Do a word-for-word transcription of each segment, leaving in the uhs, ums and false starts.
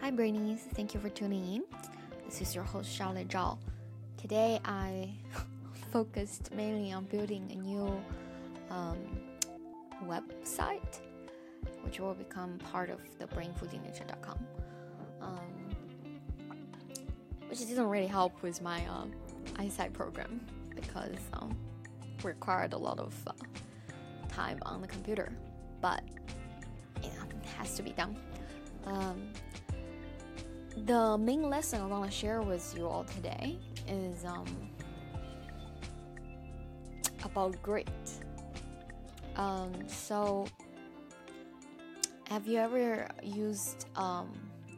Hi Brainies, thank you for tuning in. This is your host Charlotte Zhao. Today I focused mainly on building a new um, website which will become part of the brain food signature dot com, um, which didn't really help with my uh, eyesight program because um, required a lot of uh, time on the computer, but you know, it has to be done. Um, the main lesson I want to share with you all today is um, about grit. Um, so, have you ever used um,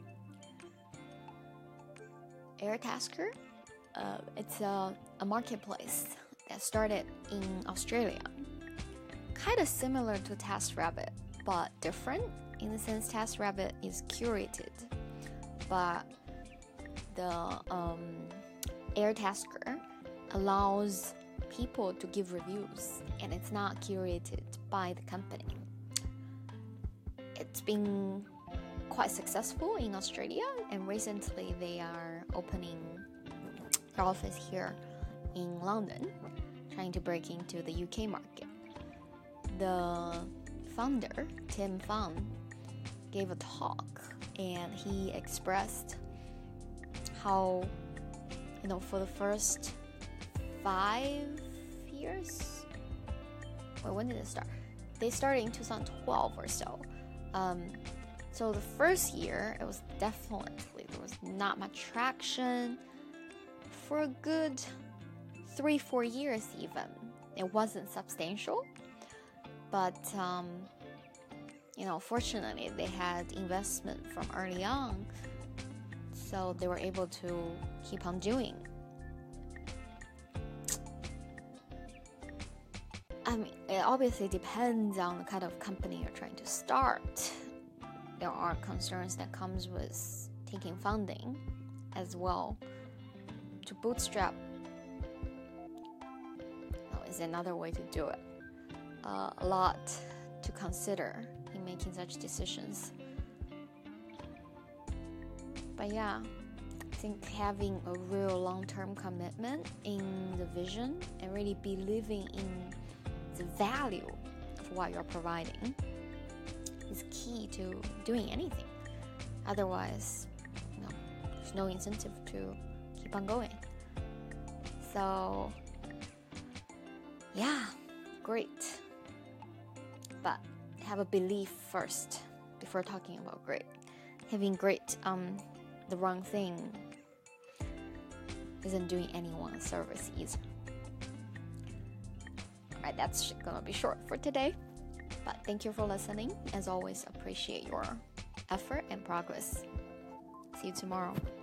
Airtasker? Uh, it's a, a marketplace that started in Australia. Kind of similar to TaskRabbit, but different in the sense TaskRabbit is curated, but the um, Airtasker allows people to give reviews, and it's not curated by the company. It's been quite successful in Australia, and recently they are opening their office here in London, trying to break into the U K market. The founder, Tim Fung, gave a talk, and he expressed how, you know, for the first five years, well, when did it start? They started in two thousand twelve or so. Um, so the first year, it was definitely, there was not much traction. For a good three, four years even, it wasn't substantial. But, um, you know, fortunately, they had investment from early on, so they were able to keep on doing. I mean, it obviously depends on the kind of company you're trying to start. There are concerns that comes with taking funding as well. To bootstrap, well, is another way to do it. Uh, a lot to consider in making such decisions. But yeah, I think having a real long-term commitment in the vision and really believing in the value of what you're providing is key to doing anything. Otherwise, you know, there's no incentive to keep on going. So, yeah, great. But have a belief first before talking about great. Having great um the wrong thing isn't doing anyone a service either. Alright, that's gonna be short for today. But thank you for listening. As always, appreciate your effort and progress. See you tomorrow.